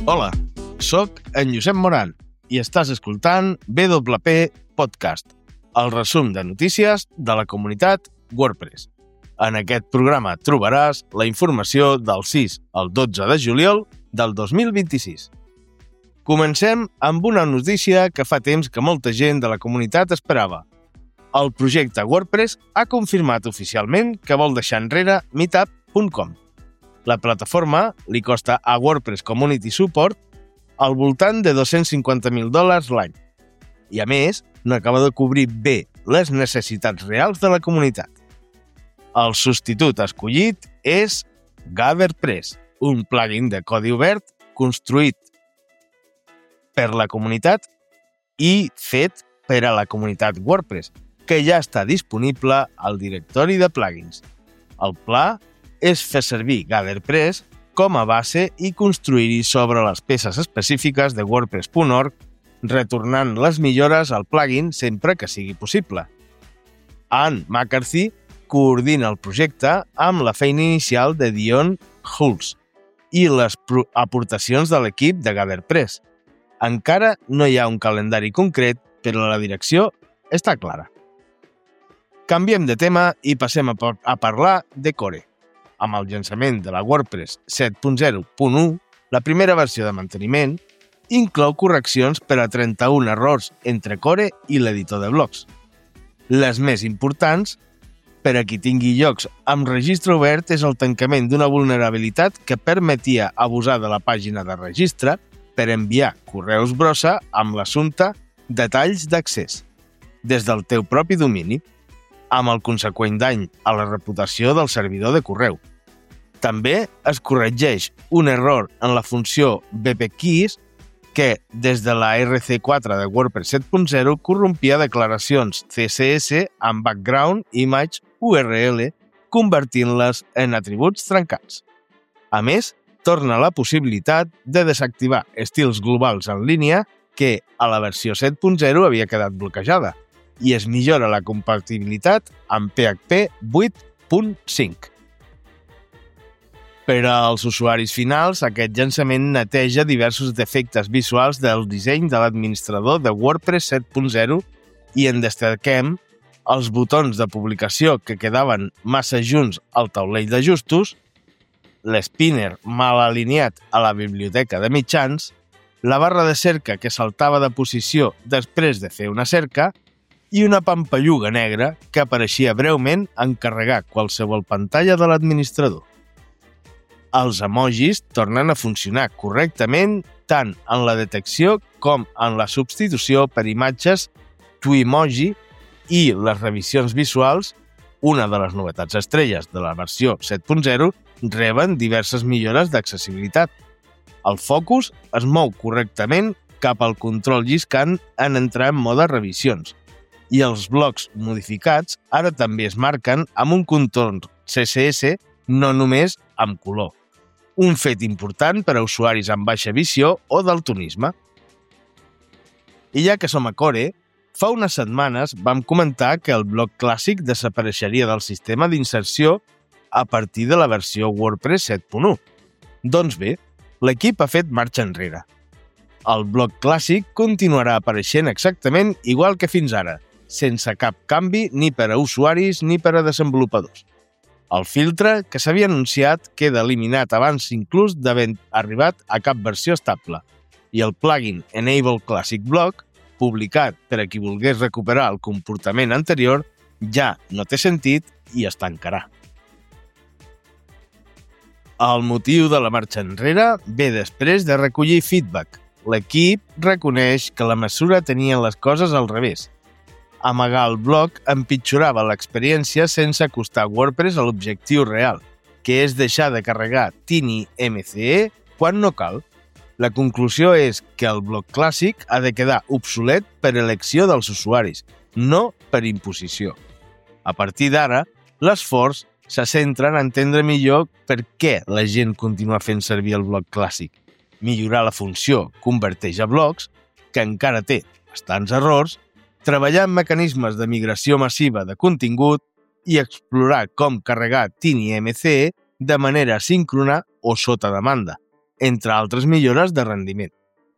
Hola, sóc en Josep Moran i estàs escoltant BWP Podcast, el resum de notícies de la comunitat WordPress. En aquest programa trobaràs la informació del 6 al 12 de juliol del 2026. Comencem amb una notícia que fa temps que molta gent de la comunitat esperava. El projecte WordPress ha confirmat oficialment que vol deixar enrere Meetup.com. La plataforma li costa a WordPress Community Support al voltant de $250,000 l'any. I a més, no acaba de cobrir bé les necessitats reals de la comunitat. El substitut escollit és GatherPress, un plugin de codi obert construït per la comunitat i fet per a la comunitat WordPress, que ja està disponible al directori de plugins. El pla és fer servir GatherPress com a base i construir-hi sobre les peces específiques de WordPress.org, retornant les millores al plugin sempre que sigui possible. Ann McCarthy coordina el projecte amb la feina inicial de Dion Hulse i les aportacions de l'equip de GatherPress. Encara no hi ha un calendari concret, però la direcció està clara. Canviem de tema i passem a parlar de Core. Amb el llançament de la WordPress 7.0.1, la primera versió de manteniment inclou correccions per a 31 errors entre Core i l'editor de blocs. Les més importants, per a qui tingui llocs amb registre obert, és el tancament d'una vulnerabilitat que permetia abusar de la pàgina de registre per enviar correus brossa amb l'assumpte detalls d'accés des del teu propi domini, amb el conseqüent dany a la reputació del servidor de correu. També es corregeix un error en la funció bpkeys que, des de la RC4 de WordPress 7.0, corrompia declaracions CSS amb background image URL, convertint-les en atributs trencats. A més, torna la possibilitat de desactivar estils globals en línia que a la versió 7.0 havia quedat bloquejada, i es millora la compatibilitat amb PHP 8.5. Per als usuaris finals, aquest llançament neteja diversos defectes visuals del disseny de l'administrador de WordPress 7.0 i en destaquem els botons de publicació que quedaven massa junts al taulell d'ajustos, l'spinner mal alineat a la biblioteca de mitjans, la barra de cerca que saltava de posició després de fer una cerca i una pampalluga negra que apareixia breument en carregar qualsevol pantalla de l'administrador. Els emojis tornen a funcionar correctament tant en la detecció com en la substitució per imatges Twimoji i les revisions visuals, una de les novetats estrelles de la versió 7.0, reben diverses millores d'accessibilitat. El focus es mou correctament cap al control lliscant en entrar en mode revisions, i els blocs modificats ara també es marquen amb un contorn CSS, no només amb color. Un fet important per a usuaris amb baixa visió o daltonisme. I ja que som a Core, fa unes setmanes vam comentar que el bloc clàssic desapareixeria del sistema d'inserció a partir de la versió WordPress 7.1. Doncs bé, l'equip ha fet marxa enrere. El bloc clàssic continuarà apareixent exactament igual que fins ara, sense cap canvi ni per a usuaris ni per a desenvolupadors. El filtre, que s'havia anunciat, queda eliminat abans inclús d'haver arribat a cap versió estable, i el plugin Enable Classic Block, publicat per a qui volgués recuperar el comportament anterior, ja no té sentit i es tancarà. El motiu de la marxa enrere ve després de recollir feedback. L'equip reconeix que la mesura tenia les coses al revés. Amagar el bloc empitjorava l'experiència sense acostar WordPress a l'objectiu real, que és deixar de carregar TinyMCE quan no cal. La conclusió és que el bloc clàssic ha de quedar obsolet per elecció dels usuaris, no per imposició. A partir d'ara, l'esforç se centra en entendre millor per què la gent continua fent servir el bloc clàssic, millorar la funció converteix a blocs, que encara té bastants errors, treballar en mecanismes de migració massiva de contingut i explorar com carregar TinyMCE de manera síncrona o sota demanda, entre altres millores de rendiment.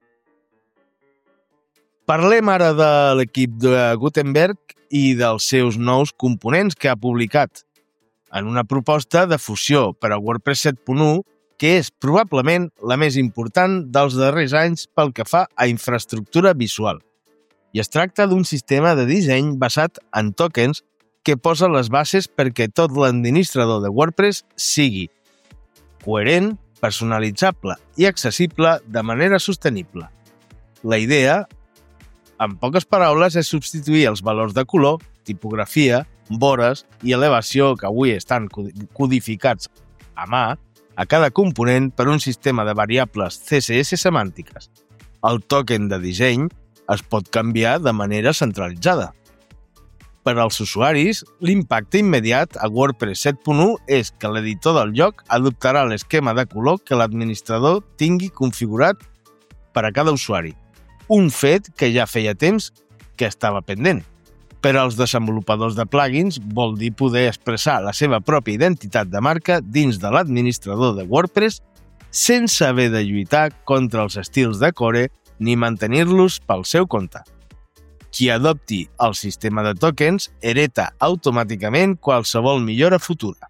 Parlem ara de l'equip de Gutenberg i dels seus nous components que ha publicat en una proposta de fusió per a WordPress 7.1 que és probablement la més important dels darrers anys pel que fa a infraestructura visual. I es tracta d'un sistema de disseny basat en tokens que posa les bases perquè tot l'administrador de WordPress sigui coherent, personalitzable i accessible de manera sostenible. La idea, en poques paraules, és substituir els valors de color, tipografia, vores i elevació que avui estan codificats a mà a cada component per un sistema de variables CSS semàntiques. El token de disseny es pot canviar de manera centralitzada. Per als usuaris, l'impacte immediat a WordPress 7.1 és que l'editor del lloc adoptarà l'esquema de color que l'administrador tingui configurat per a cada usuari, un fet que ja feia temps que estava pendent. Per als desenvolupadors de plugins vol dir poder expressar la seva pròpia identitat de marca dins de l'administrador de WordPress sense haver de lluitar contra els estils de core ni mantenir-los pel seu compte. Qui adopti el sistema de tokens hereta automàticament qualsevol millora futura.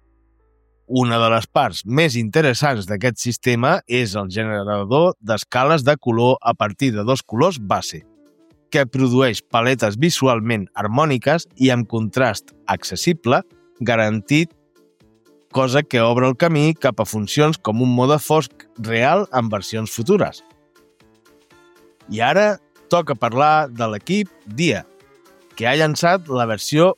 Una de les parts més interessants d'aquest sistema és el generador d'escales de color a partir de dos colors base, que produeix paletes visualment harmòniques i amb contrast accessible, garantit, cosa que obre el camí cap a funcions com un mode fosc real en versions futures. I ara toca parlar de l'equip Dia, que ha llançat la versió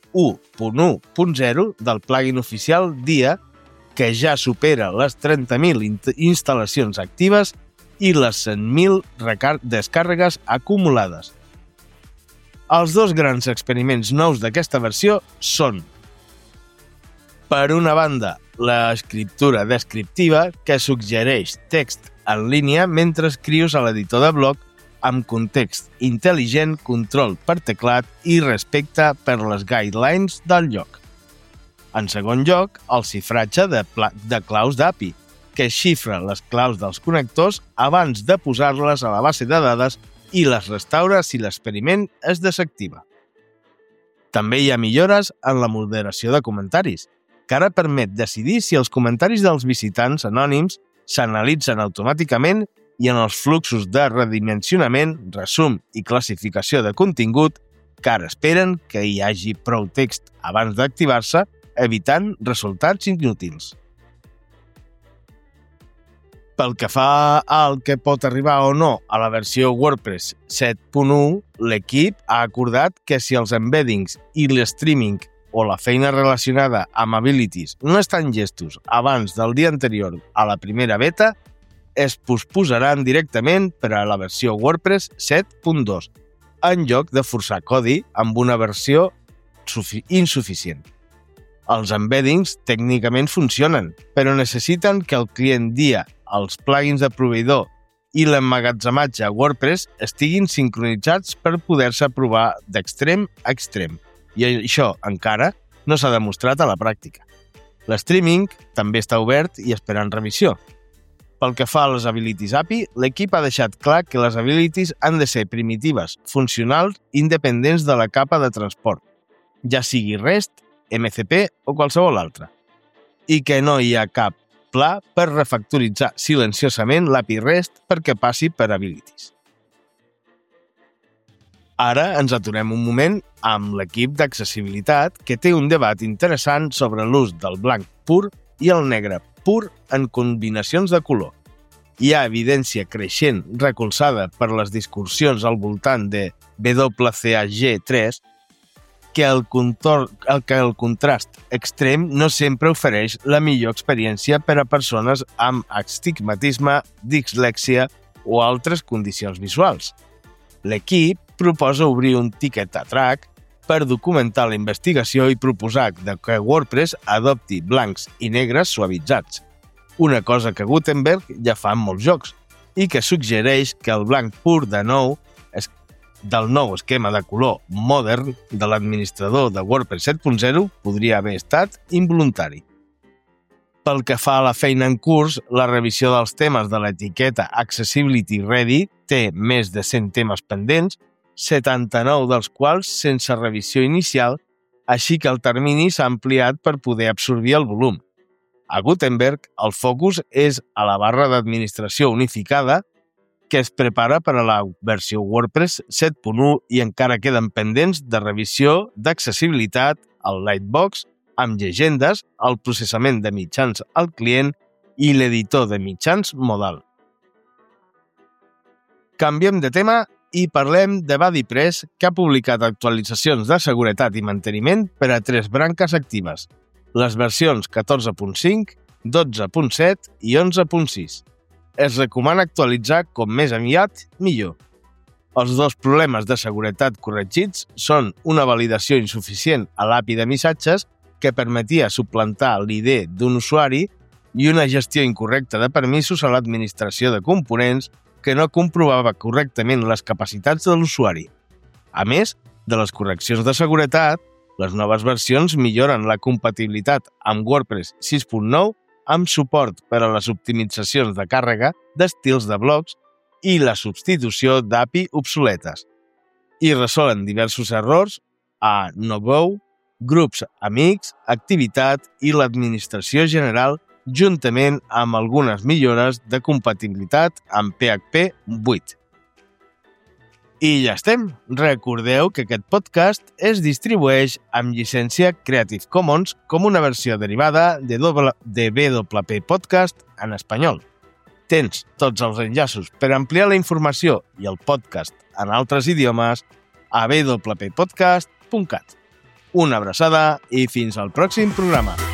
1.1.0 del plugin oficial Dia, que ja supera les 30.000 instal·lacions actives i les 100.000 descàrregues acumulades. Els dos grans experiments nous d'aquesta versió són, per una banda, l'escriptura descriptiva que suggereix text en línia mentre escrius a l'editor de blog amb context intel·ligent, control per teclat i respecte per les guidelines del lloc. En segon lloc, el xifratge de claus d'API, que xifra les claus dels connectors abans de posar-les a la base de dades i les restaura si l'experiment es desactiva. També hi ha millores en la moderació de comentaris, que ara permet decidir si els comentaris dels visitants anònims s'analitzen automàticament i en els fluxos de redimensionament, resum i classificació de contingut que ara esperen que hi hagi prou text abans d'activar-se, evitant resultats inútils. Pel que fa al que pot arribar o no a la versió WordPress 7.1, l'equip ha acordat que si els embeddings i l'streaming o la feina relacionada amb abilities no estan llestos abans del dia anterior a la primera beta, es posposaran directament per a la versió WordPress 7.2, en lloc de forçar codi amb una versió insuficient. Els embeddings tècnicament funcionen, però necessiten que el client Dia, els plugins de proveïdor i l'emmagatzematge a WordPress estiguin sincronitzats per poder-se provar d'extrem a extrem. I això encara no s'ha demostrat a la pràctica. L'streaming també està obert i esperant revisió. Pel que fa a les abilities API, l'equip ha deixat clar que les abilities han de ser primitives, funcionals, independents de la capa de transport, ja sigui REST, MCP o qualsevol altra, i que no hi ha cap pla per refactoritzar silenciosament l'API REST perquè passi per abilities. Ara ens aturem un moment amb l'equip d'accessibilitat que té un debat interessant sobre l'ús del blanc pur i el negre pur en combinacions de color. Hi ha evidència creixent recolzada per les discussions al voltant de WCAG3 que el contrast extrem no sempre ofereix la millor experiència per a persones amb astigmatisme, dislèxia o altres condicions visuals. L'equip proposa obrir un ticket a track per documentar la investigació i proposar que WordPress adopti blancs i negres suavitzats, una cosa que Gutenberg ja fa en molts jocs, i que suggereix que el blanc pur del nou esquema de color modern de l'administrador de WordPress 7.0 podria haver estat involuntari. Pel que fa a la feina en curs, la revisió dels temes de l'etiqueta Accessibility Ready té més de 100 temes pendents, 79 dels quals sense revisió inicial, així que el termini s'ha ampliat per poder absorbir el volum. A Gutenberg, el focus és a la barra d'administració unificada, que es prepara per a la versió WordPress 7.1 i encara queden pendents de revisió d'accessibilitat, el Lightbox, amb llegendes, el processament de mitjans al client i l'editor de mitjans modal. Canviem de tema i parlem de BuddyPress, que ha publicat actualitzacions de seguretat i manteniment per a 3 branques actives, les versions 14.5, 12.7 i 11.6. Es recomana actualitzar com més aviat, millor. Els 2 problemes de seguretat corregits són una validació insuficient a l'API de missatges que permetia suplantar l'ID d'un usuari i una gestió incorrecta de permisos a l'administració de components que no comprovava correctament les capacitats de l'usuari. A més de les correccions de seguretat, les noves versions milloren la compatibilitat amb WordPress 6.9 amb suport per a les optimitzacions de càrrega d'estils de blocs i la substitució d'API obsoletes. I resolen diversos errors a no-go, grups amics, activitat i l'administració general, juntament amb algunes millores de compatibilitat amb PHP 8. I ja estem! Recordeu que aquest podcast es distribueix amb llicència Creative Commons com una versió derivada de WP Podcast en espanyol. Tens tots els enllaços per ampliar la informació i el podcast en altres idiomes a wppodcast.cat. Una abraçada i fins al pròxim programa.